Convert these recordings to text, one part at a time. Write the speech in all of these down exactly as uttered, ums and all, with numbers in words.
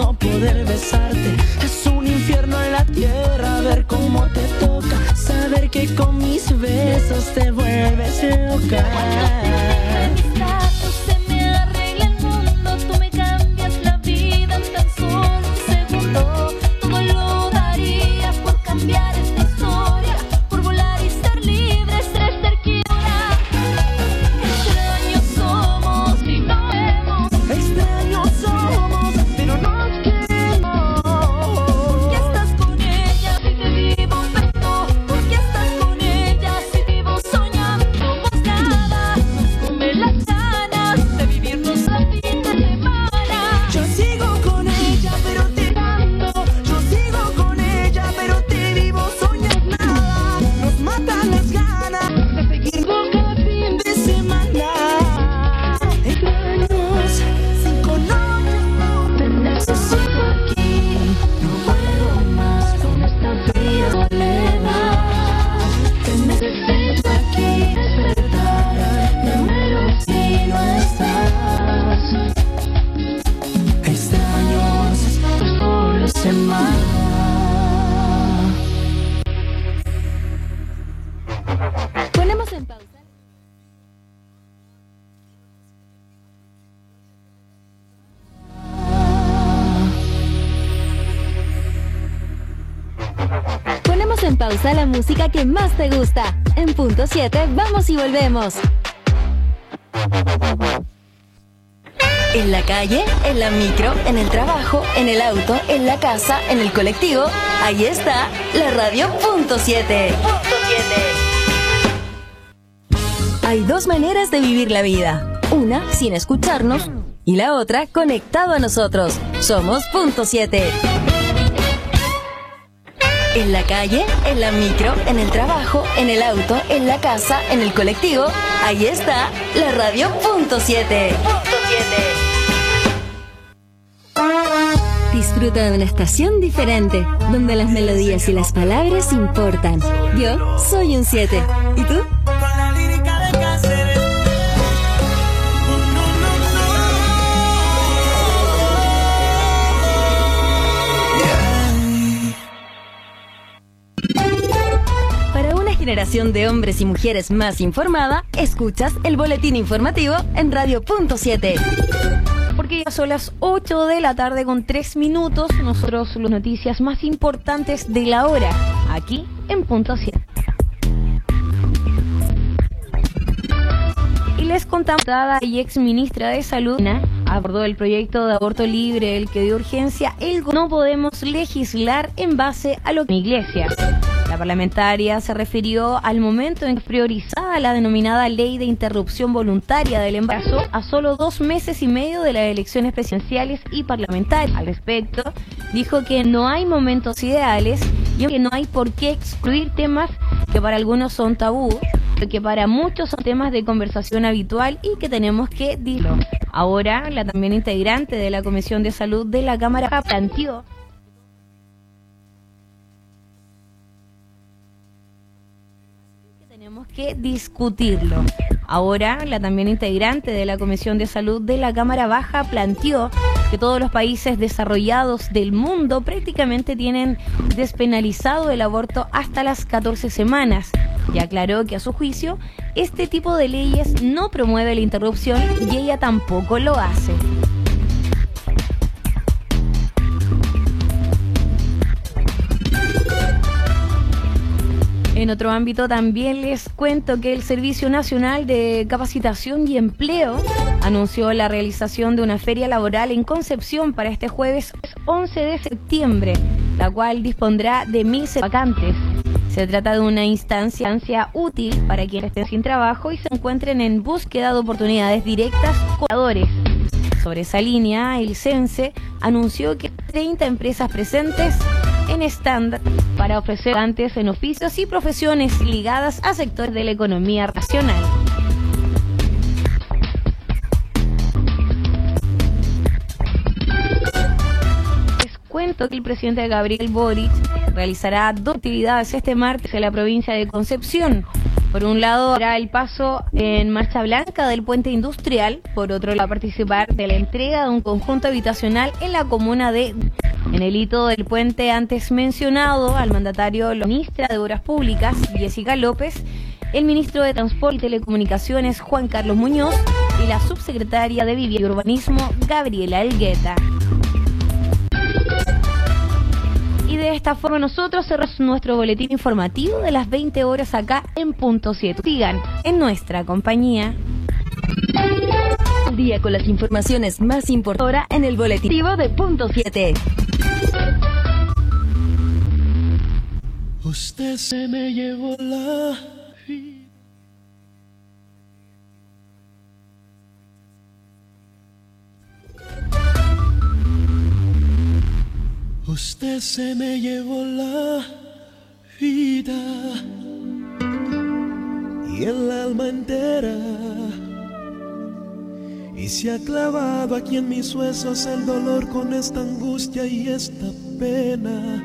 no poder besarte. Es un infierno en la tierra ver cómo te toca, saber que con mis besos te vuelves loca. Se me arregla el mundo, tú me cambias la vida en tan solo un segundo. Todo lo daría por cambiar esta historia, por volar y ser libres, ser cerquita. Extraños somos y no vemos. Extraños somos, pero nos queremos. ¿Por qué estás con ella si te vivo pensando? ¿Por qué estás con ella si vivo soñando? Somos nada, nos come las ganas de vivirnos la fin de semana. Yo sigo con ella, pero te amo. Yo sigo con ella, pero te vivo soñando. Nada, nos matan las ganas de seguirnos cada fin de semana. Extraños, cinco noches, te necesito aquí. No puedo más con esta fría soledad. Te necesito aquí, despertar. Me muero si no estás. Extraños, pues por semana. Ponemos en pausa. Ponemos en pausa la música que más te gusta. En punto siete, vamos y volvemos. En la calle, en la micro, en el trabajo, en el auto, en la casa, en el colectivo, ahí está la radio punto siete. Punto siete. Hay dos maneras de vivir la vida. Una sin escucharnos y la otra conectado a nosotros. Somos punto siete. En la calle, en la micro, en el trabajo, en el auto, en la casa, en el colectivo, ahí está la radio punto siete. Punto siete. Disfruta de una estación diferente, donde las melodías y las palabras importan. Yo soy un siete. ¿Y tú? Con la lírica de Cáceres. Para una generación de hombres y mujeres más informada, escuchas el boletín informativo en radio punto siete. Porque ya son las ocho de la tarde con tres minutos. Nosotros las noticias más importantes de la hora, aquí en Punto siete. Y les contamos, la y ex ministra de Salud abordó el proyecto de aborto libre, el que dio urgencia. El no podemos legislar en base a lo que la Iglesia. La parlamentaria se refirió al momento en que priorizaba la denominada ley de interrupción voluntaria del embarazo a solo dos meses y medio de las elecciones presidenciales y parlamentarias. Al respecto, dijo que no hay momentos ideales y que no hay por qué excluir temas que para algunos son tabú, pero que para muchos son temas de conversación habitual y que tenemos que decirlo. Ahora, la también integrante de la Comisión de Salud de la Cámara planteó tenemos que discutirlo. Ahora, la también integrante de la Comisión de Salud de la Cámara Baja planteó que todos los países desarrollados del mundo prácticamente tienen despenalizado el aborto hasta las catorce semanas. Y aclaró que a su juicio, este tipo de leyes no promueve la interrupción y ella tampoco lo hace. En otro ámbito también les cuento que el Servicio Nacional de Capacitación y Empleo anunció la realización de una feria laboral en Concepción para este jueves once de septiembre, la cual dispondrá de mil vacantes. Se trata de una instancia, instancia útil para quienes estén sin trabajo y se encuentren en búsqueda de oportunidades directas con trabajadores. Sobre esa línea, el CENSE anunció que treinta empresas presentes en stand para ofrecer vacantes en oficios y profesiones ligadas a sectores de la economía racional. Les cuento que el presidente Gabriel Boric realizará dos actividades este martes en la provincia de Concepción. Por un lado, habrá el paso en marcha blanca del puente industrial. Por otro lado, va a participar de la entrega de un conjunto habitacional en la comuna de... En el hito del puente antes mencionado, al mandatario, la ministra de Obras Públicas, Jessica López, el ministro de Transporte y Telecomunicaciones, Juan Carlos Muñoz, y la subsecretaria de Vivienda y Urbanismo, Gabriela Elgueta. Y de esta forma nosotros cerramos nuestro boletín informativo de las veinte horas acá en Punto siete. Sigan en nuestra compañía. Un día con las informaciones más importantes en el boletín de Punto siete. Usted se me llevó la vida. Usted se me llevó la vida y el alma entera, y se ha clavado aquí en mis huesos el dolor con esta angustia y esta pena.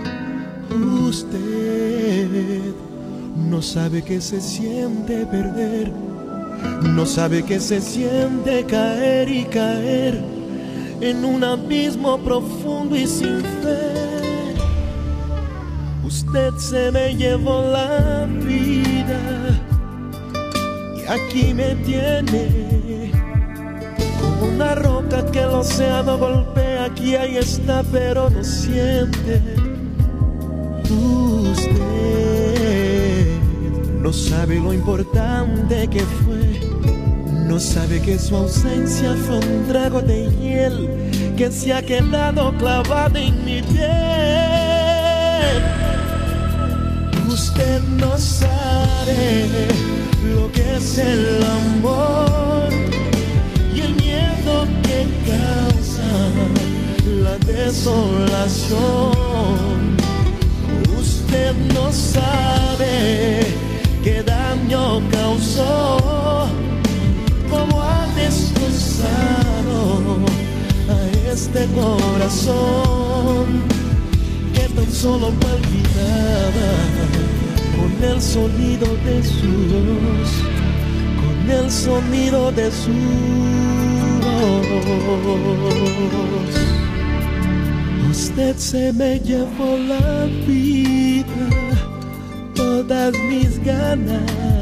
Usted no sabe que se siente perder, no sabe que se siente caer y caer en un abismo profundo y sin fe. Usted se me llevó la vida y aquí me tiene como una roca que el océano golpea. Aquí ahí está pero no siente. Usted no sabe lo importante que fue, no sabe que su ausencia fue un trago de hiel que se ha quedado clavado en mi piel. Usted no sabe lo que es el amor y el miedo que causa la desolación. Usted no sabe qué daño causó, cómo ha destrozado a este corazón que tan solo palpitaba con el sonido de su voz, con el sonido de su voz. Usted se me llevó la vida, todas mis ganas,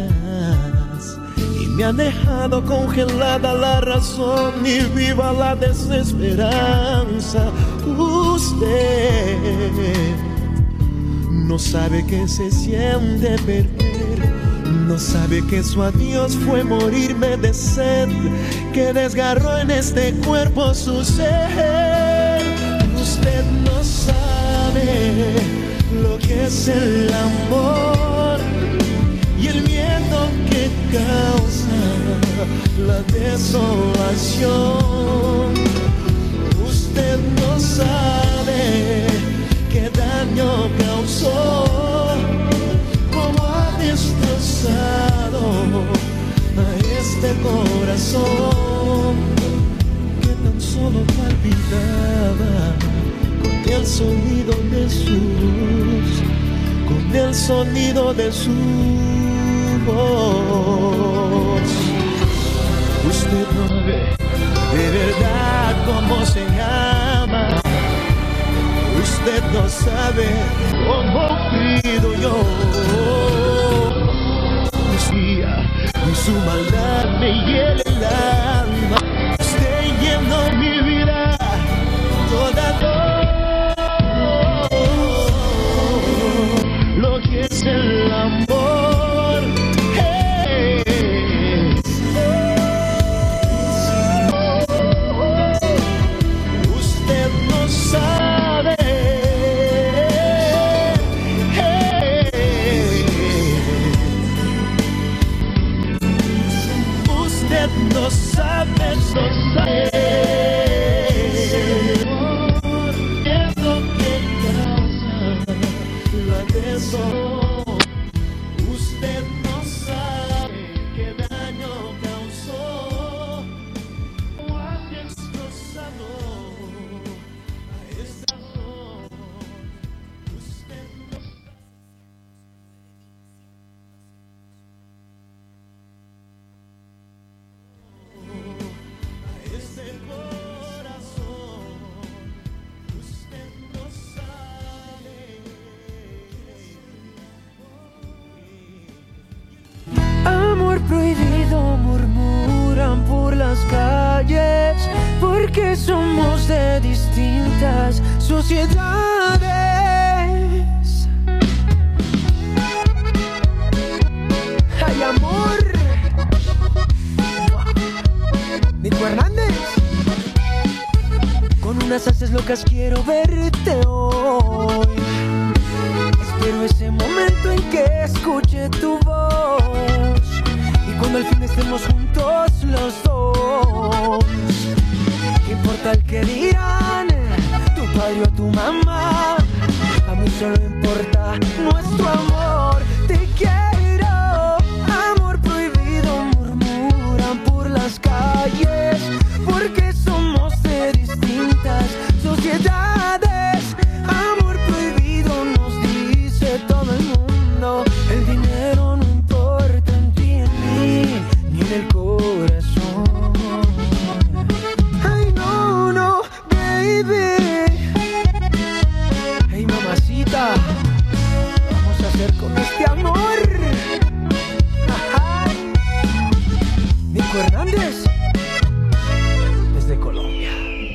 y me ha dejado congelada la razón y viva la desesperanza. Usted no sabe que se siente perder, no sabe que su adiós fue morirme de sed, que desgarró en este cuerpo su ser. Usted no sabe lo que es el amor y el miedo que causa la desolación. Usted no sabe qué daño causó, cómo ha destrozado a este corazón que tan solo palpitaba con el sonido de su voz, con el sonido de su voz. Usted no ve de verdad cómo se ama, usted no sabe cómo pido yo. Decía, y su maldad me hiela el alma, usted llenó mi vida toda, lo que es el amor. Hey. Usted no sabe. Hey. Usted no sabe. No. prohibido murmuran por las calles, porque somos de distintas sociedades. ¡Ay, amor! Nico Hernández. Con unas haces locas quiero verte hoy. Espero ese momento en que escuche tu voz, y cuando al fin estemos juntos los dos. ¿Qué importa el que dirán tu padre o tu mamá? A mí solo importa nuestro amor. Te quiero, amor prohibido murmuran por las calles, porque somos de distintas sociedades. Amor prohibido nos dice todo el mundo. El dinero no importa en ti, en mí, ni en el corazón. Ay, no, no, baby. Hey, mamacita, vamos a hacer con este amor. Ajá. Nico Hernández, desde Colombia.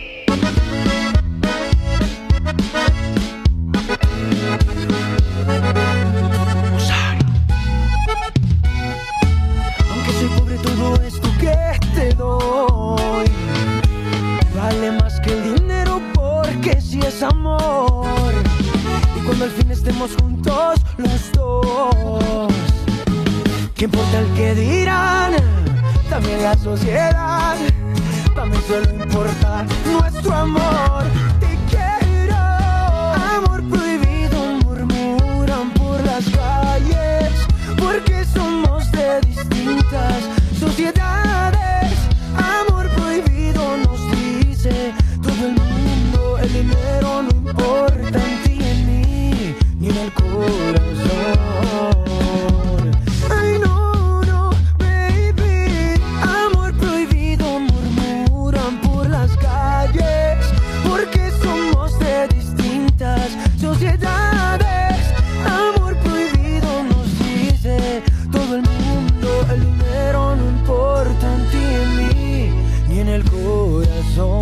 Aunque soy pobre, todo esto que te doy vale más que el dinero, porque si es amor. Y cuando al fin estemos juntos los dos, ¿qué importa el que dirán? También la sociedad. Para mí solo importa nuestro amor. Te quiero, amor prohibido murmuran por las calles, porque somos de distintas sociedades. Amor prohibido nos dice todo el mundo. El dinero no importa en ti, en mí, ni en el corazón. Ay, no, no, baby. Amor prohibido murmuran por las calles, porque somos de distintas sociedades. Amor prohibido nos dice todo el mundo. El dinero no importa en ti, en mí, ni en el corazón.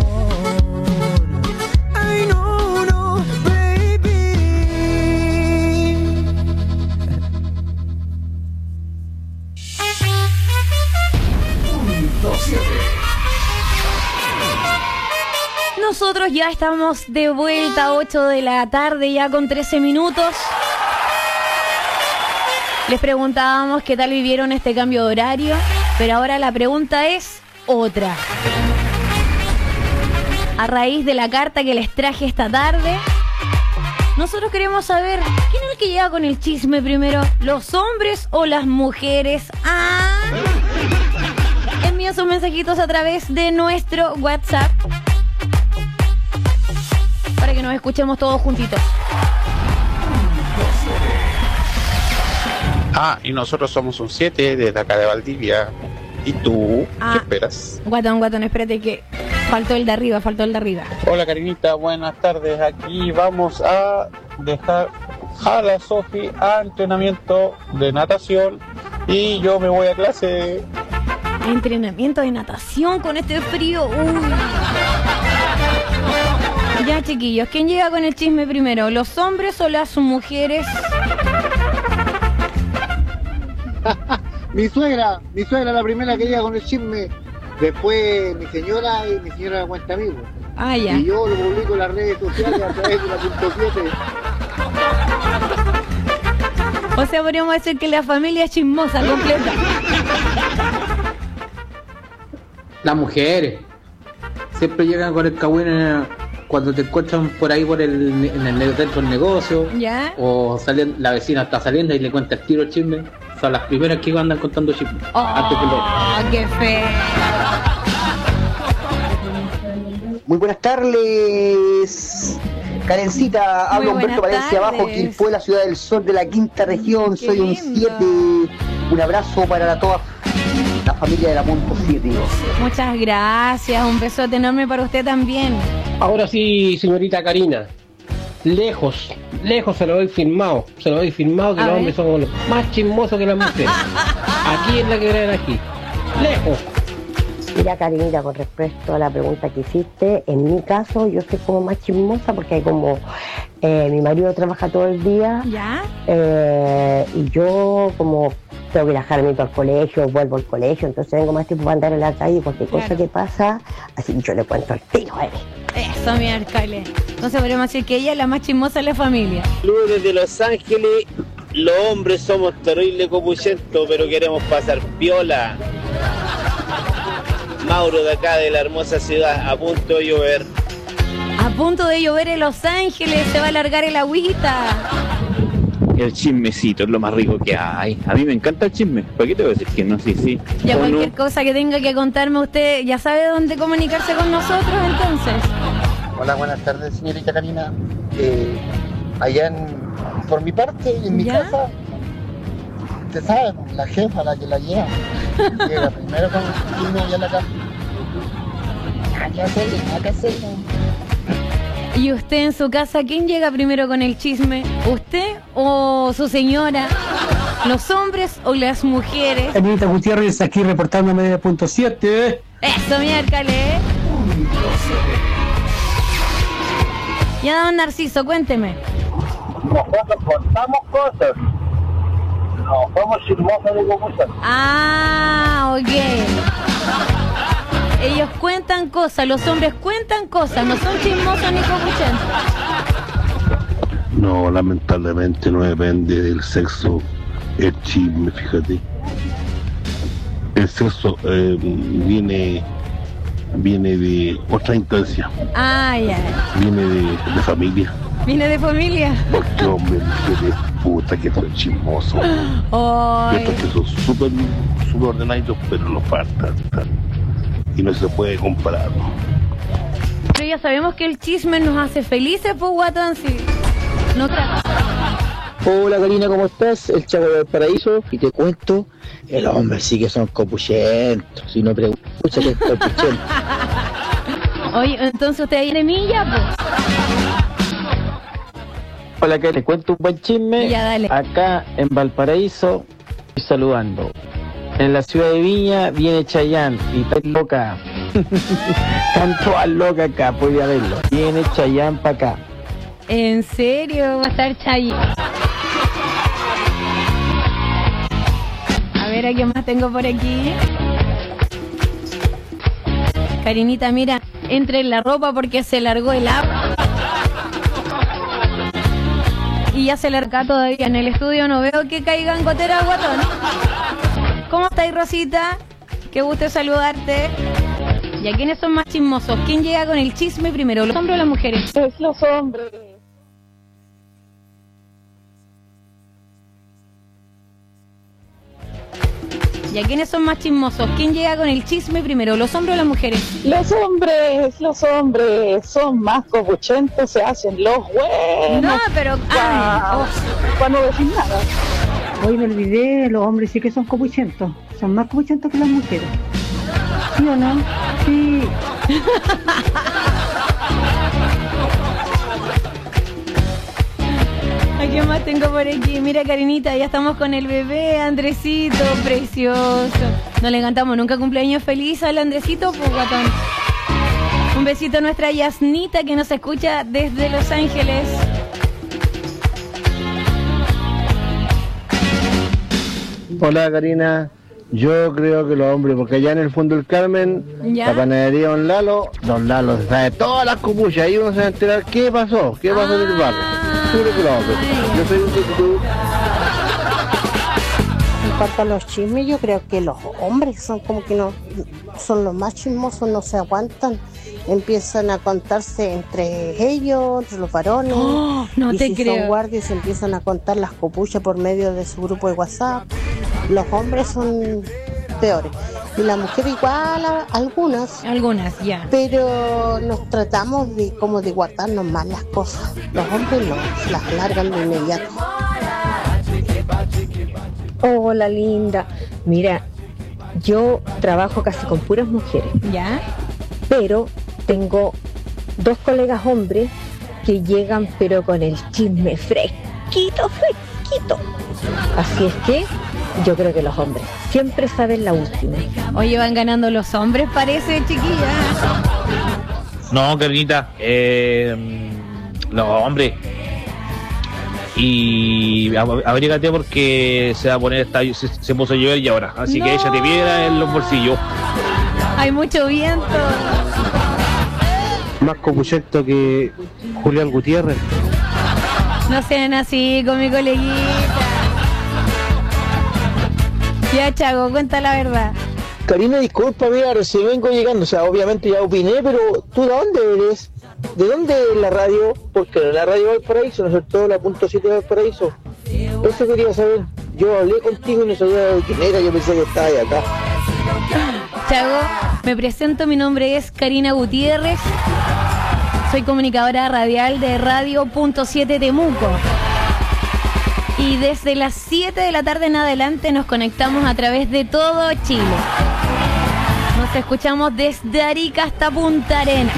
Ay, no, no, baby. Nosotros ya estamos de vuelta a ocho de la tarde, ya con trece minutos. Les preguntábamos qué tal vivieron este cambio de horario, pero ahora la pregunta es otra. A raíz de la carta que les traje esta tarde, nosotros queremos saber quién es el que llega con el chisme primero, los hombres o las mujeres. Ah, envía sus mensajitos a través de nuestro WhatsApp para que nos escuchemos todos juntitos. Ah, y nosotros somos un siete desde acá de Valdivia. ¿Y tú? Ah. ¿Qué esperas? Guatón, guatón, espérate que faltó el de arriba, faltó el de arriba. Hola, Karinita, buenas tardes. Aquí vamos a dejar a la Sofi a entrenamiento de natación y yo me voy a clase. Entrenamiento de natación con este frío. Uy. Ya, chiquillos, ¿quién llega con el chisme primero? ¿Los hombres o las mujeres? Mi suegra, mi suegra la primera que llega con el chisme, después mi señora y mi señora la cuenta amigo. Ah, ya. Y yo lo publico en las redes sociales a través de la punto siete. O sea, podríamos decir que la familia es chismosa completa. Las mujeres siempre llegan con el cagüín cuando te encuentran por ahí por el, en el dentro del negocio. ¿Ya? O salen, la vecina está saliendo y le cuenta el tiro el chisme. Son las primeras que andan contando chismes. Oh, antes que lo... qué feo. Muy buenas tardes, Karencita. Habla Muy Humberto buenas Valencia tardes. Abajo, Quilpué, la ciudad del sol de la quinta región. Qué Soy un lindo. siete. Un abrazo para la, toda la familia de la punto siete. Muchas gracias, un besote enorme para usted también. Ahora sí, señorita Karina. lejos, lejos se lo doy firmado, se lo doy firmado que A los ver. hombres son los más chismosos que las mujeres. Aquí en la quebrada de aquí, lejos. Mira, Karinita, con respecto a la pregunta que hiciste, en mi caso yo soy como más chismosa porque como eh, mi marido trabaja todo el día ¿Ya? eh, y yo como tengo que viajar a mí para el colegio, vuelvo al colegio, entonces tengo más tiempo para andar en la calle, cualquier cosa Claro. que pasa, así yo le cuento al tiro a él. Eso, mi alcalde. Entonces podríamos decir que ella es la más chismosa de la familia. Saludos desde Los Ángeles. Los hombres somos terribles copuchentos, pero queremos pasar piola. Mauro de acá de la hermosa ciudad, a punto de llover. A punto de llover en Los Ángeles, se va a alargar el agüita. El chismecito es lo más rico que hay. A mí me encanta el chisme. ¿Para qué te voy a decir que no? Sí, sí. Ya ¿O no? cualquier cosa que tenga que contarme usted, ya sabe dónde comunicarse con nosotros entonces. Hola, buenas tardes, señorita Karina. Eh, allá en, por mi parte, en mi ¿Ya? casa, usted sabe, la jefa, la que la lleva, llega primero con el chisme allá en la casa. Nada que hacerle, nada que hacerle. ¿Y usted en su casa, quién llega primero con el chisme? ¿Usted o su señora? ¿Los hombres o las mujeres? Anita Gutiérrez aquí reportándome de punto siete. Eso, miércoles. Ya, don Narciso, cuénteme. Nosotros contamos cosas. No, somos chismosos de copuchas. Ah, ok. Ellos cuentan cosas, los hombres cuentan cosas, no son chismosos ni copuchentos. No, lamentablemente no depende del sexo el chisme, fíjate. El sexo eh, viene viene de otra instancia, Ah, ya. viene de, de familia. Vine de familia. Porque hombre, mujeres, puta que son chismosos. Oh, Y otros que son súper súper ordenaditos, pero lo faltan. Y no se puede comparar. pero ya sabemos que el chisme nos hace felices, pues, guatón, sí. No tra- Hola Karina, ¿cómo estás? El Chavo del Paraíso. Y te cuento, el hombre sí que son copuchentos. Si no preguntas, que es copuchento. Oye, entonces usted ahí de milla, pues. Hola, que te cuento un buen chisme. Ya, dale. Acá en Valparaíso, estoy saludando. En la ciudad de Viña viene Chayanne y está loca. Están todas locas acá, puede verlo. Viene Chayanne para acá. ¿En serio? Va a estar Chayi. A ver, ¿a quién más tengo por aquí? Karinita, mira, entre en la ropa porque se largó el agua. Y ya se larga todavía. En el estudio no veo que caigan goteras, guatón. ¿Cómo estáis, Rosita? Qué gusto saludarte. ¿Y a quiénes son más chismosos? ¿Quién llega con el chisme primero, los hombres o las mujeres? Es los hombres. ¿Y a quiénes son más chismosos? ¿Quién llega con el chisme primero, los hombres o las mujeres? Los hombres, los hombres son más copuchentos, se hacen los buenos. No, pero... Para, para no decir nada. Hoy me olvidé, los hombres sí que son copuchentos. Son más copuchentos que las mujeres. ¿Sí o no? Sí. ¿A quién más tengo por aquí? Mira, Karinita, ya estamos con el bebé, Andresito, precioso. No le cantamos nunca cumpleaños feliz al Andresito, pues, guatón. Un besito a nuestra Yasnita que nos escucha desde Los Ángeles. Hola Karina, yo creo que los hombres, porque allá en el fondo del Carmen, ¿Ya? la panadería Don Lalo, Don Lalo sabe todas las copuchas, ahí uno se va a enterar qué pasó, qué pasó en el barrio. Seguro que los hombres. Yo soy un tipo. En cuanto a los chismes, yo creo que los hombres son como que no son los más chismosos, no se aguantan, empiezan a contarse entre ellos, entre los varones. Oh, no y te si creo. son guardias empiezan a contar las copuchas por medio de su grupo de WhatsApp. Los hombres son peores y la mujer igual, a- algunas algunas ya, pero nos tratamos de como de guardarnos más las cosas. Los hombres no, se las largan de inmediato. Hola linda, mira, yo trabajo casi con puras mujeres. ¿Ya? Pero tengo dos colegas hombres que llegan pero con el chisme fresquito, fresquito. Así es que yo creo que los hombres siempre saben la última. Oye, van ganando los hombres, parece, chiquilla. No, Carlita, eh, los hombres. Y ab- abrígate porque se va a poner, esta, se, se puso a llover y ahora. Así No. que échate piedra en los bolsillos. Hay mucho viento. Más copuchento que Julián Gutiérrez. No sean así con mi coleguita. Ya, Chago, cuenta la verdad. Karina, disculpa, mira, recién vengo llegando, o sea, obviamente ya opiné, pero ¿tú de dónde eres? ¿De dónde es la radio? Porque la radio Valparaíso, ¿no es cierto? La punto siete de Valparaíso. Eso quería saber. Yo hablé contigo y no sabía de quién era, yo pensé que estaba ahí acá. Chago, me presento, mi nombre es Karina Gutiérrez. Soy comunicadora radial de Radio Punto siete Temuco. Y desde las siete de la tarde en adelante nos conectamos a través de todo Chile. Nos escuchamos desde Arica hasta Punta Arenas.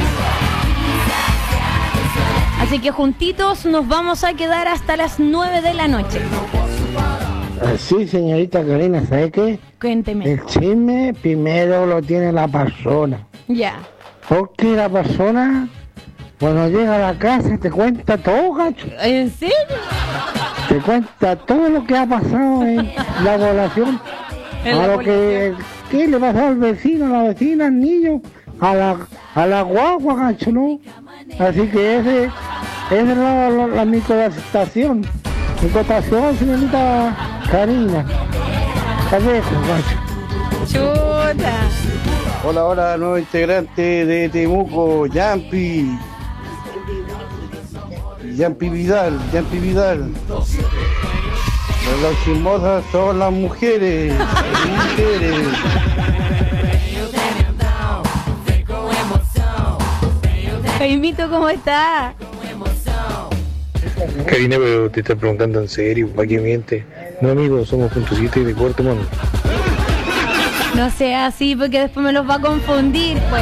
Así que juntitos nos vamos a quedar hasta las nueve de la noche. Sí, señorita Karina, ¿sabe qué? Cuénteme. El chisme primero lo tiene la persona. Ya. Porque la persona, cuando llega a la casa, te cuenta todo, gacho. ¿En serio? Te cuenta todo lo que ha pasado en la población. En a la lo que, ¿qué le pasó al vecino, a la vecina, al niño, a la, a la guagua, gacho, ¿no? Así que ese, esa es la, la, la mi contestación. Mi contestación, señorita Karina. Te dejo, gacho. Chuta. Hola, hola, nuevo integrante de Temuco, Yampi. Yampi Vidal, Yampi Vidal. Las chismosas son las mujeres, las mujeres. Jaimito, ¿cómo está? Karina, pero te estás preguntando en serio, ¿para qué miente? No, amigo, somos punto siete de Cuarto Mundo. No sea así porque después me los va a confundir, pues.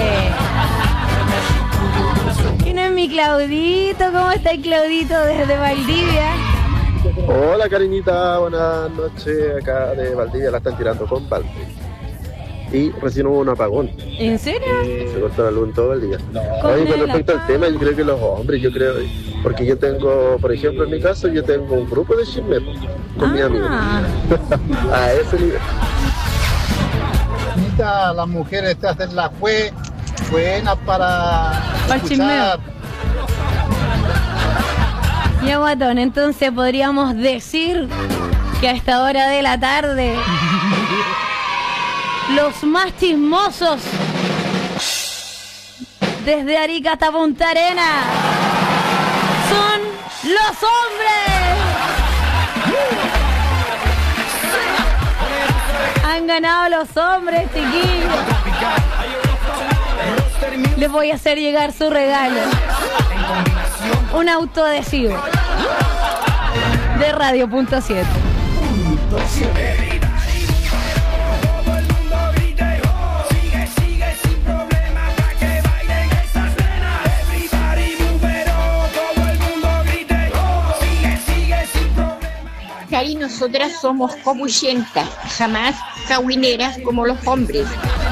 ¿Quién es mi Claudito? ¿Cómo está el Claudito desde Valdivia? Hola Karinita, buenas noches, acá de Valdivia la están tirando con balde. Y recién hubo un apagón. ¿En serio? Se cortó la luz en todo el día. Con Oye, con el respecto al tema, yo creo que los hombres, yo creo, porque yo tengo, por ejemplo, en mi caso, yo tengo un grupo de chisme con mis amigos. A ese nivel. Anita, las mujeres te hacen la jue, buenas para Para el escuchar. Ya, guatón, entonces podríamos decir que a esta hora de la tarde los más chismosos desde Arica hasta Punta Arenas son los hombres. Han ganado los hombres, chiquillos. Les voy a hacer llegar su regalo. Un auto adhesivo de Radio Punto siete. Cari, nosotras somos copuyentas, jamás cahuineras como los hombres.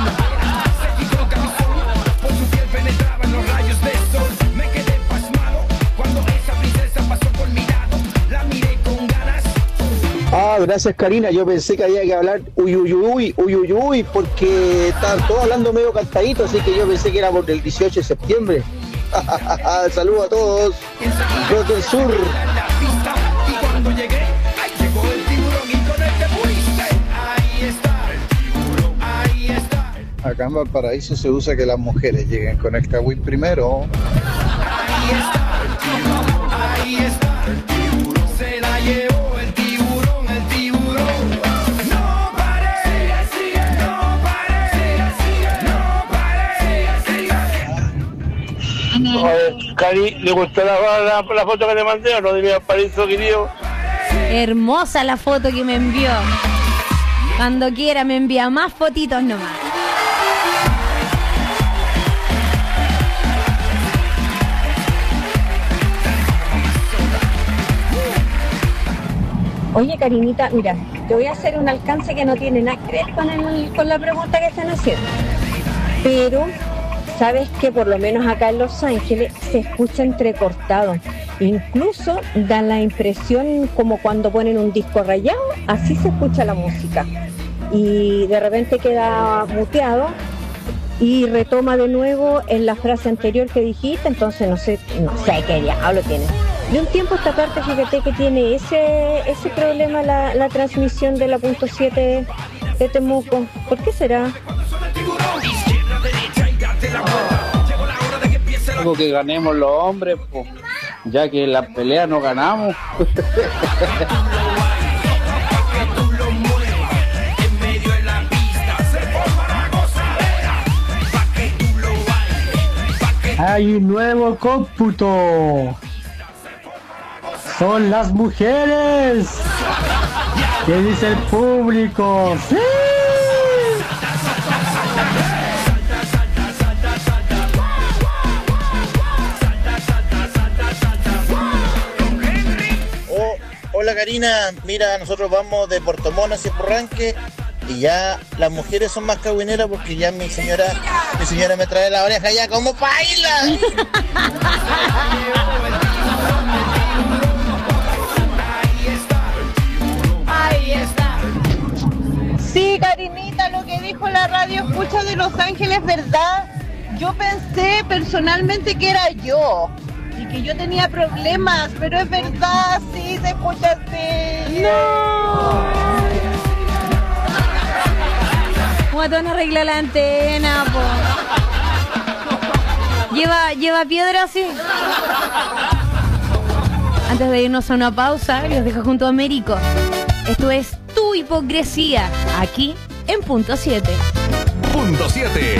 Ah, gracias Karina, yo pensé que había que hablar uy uy uy, uy uy uy, porque estaban todos hablando medio cantadito, así que yo pensé que era por el dieciocho de septiembre. Saludos a todos, los del sur. Acá en Valparaíso se usa que las mujeres lleguen con el cagüín primero. Ahí está el tiburón, ahí está el tiburón, se la llevó el tiburón, el tiburón. No pare, sigue, sigue, no pare, sigue, sigue, no pare, sigue, sigue. Oye, Cari, ¿le gustó la, la, la foto que te mandé o no de mi Valparaíso, querido? Hermosa la foto que me envió. Cuando quiera me envía más fotitos nomás. Oye, Karinita, mira, te voy a hacer un alcance que no tiene nada que ver con, el, con la pregunta que están haciendo. Pero, sabes que por lo menos acá en Los Ángeles se escucha entrecortado. Incluso da la impresión como cuando ponen un disco rayado, así se escucha la música. Y de repente queda muteado y retoma de nuevo en la frase anterior que dijiste, entonces no sé, no sé qué diablo tiene. De un tiempo a esta parte, fíjate que tiene ese ese problema la, la transmisión de la punto siete de Temuco. ¿Por qué será? Algo que ganemos los hombres, po, ya que en la pelea no ganamos. Hay un nuevo cómputo. Son las mujeres. ¿Qué dice el público? ¡Sí! Oh, hola Karina, mira, nosotros vamos de Puerto Montt hacia Purranque y ya las mujeres son más cagüineras porque ya mi señora mi señora me trae la oreja ya como baila. Ahí está. Sí, Karinita, lo que dijo la radio escucha de Los Ángeles, ¿verdad? Yo pensé personalmente que era yo y que yo tenía problemas, pero es verdad, sí, se escucha así. ¡No! Guatón arregla la antena, po. Lleva, lleva piedra, sí. Antes de irnos a una pausa, los dejo junto a Américo. Esto es Tu Hipocresía, aquí en Punto siete. Punto siete.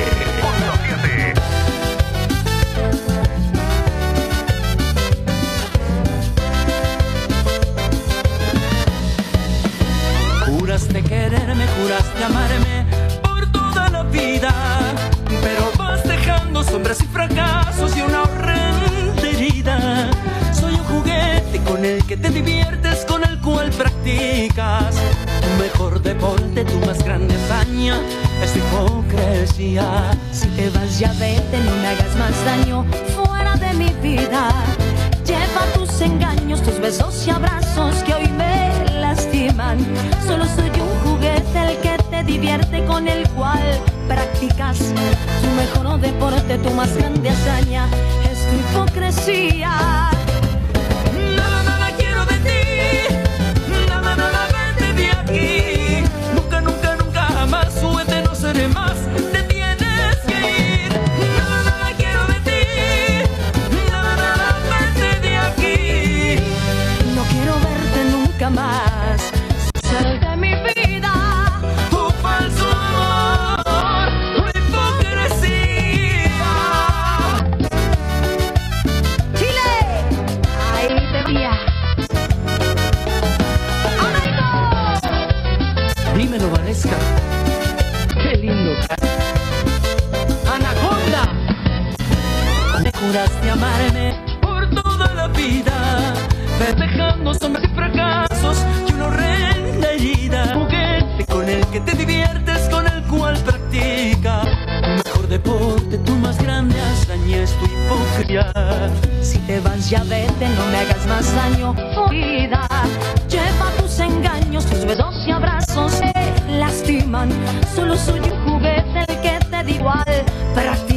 Juraste quererme, juraste amarme por toda la vida, pero vas dejando sombras y fracasos y una horrenda herida. Soy un juguete con el que te diviertes, con el cual practicas tu mejor deporte, tu más grande hazaña es tu hipocresía. Si te vas ya vete, no me hagas más daño fuera de mi vida. Lleva tus engaños, tus besos y abrazos que hoy me lastiman. Solo soy un juguete el que te divierte, con el cual practicas tu mejor deporte, tu más grande hazaña es tu hipocresía. Nada, nada quiero de ti, nada, nada vete de aquí. Nunca, nunca, nunca jamás, juguete no seré más, te tienes que ir. Nada, nada quiero de ti, nada, nada vete de aquí. No quiero verte nunca más, sal de mi vida. Tu falso amor, tu hipocresía. Chile, ahí te vi. Dímelo, Valesca. Qué lindo. Anaconda. Me juraste amarme por toda la vida, dejando sombras y fracasos y una horrenda herida. Juguete con el que te diviertes, con el cual practicas tu mejor deporte, tu más grande hazaña es tu hipocresía. Si te vas ya vete, no me hagas más daño, vida. Lleva tus engaños, tus besos y abrazos me lastiman. Solo soy un juguete el que te da igual. Practica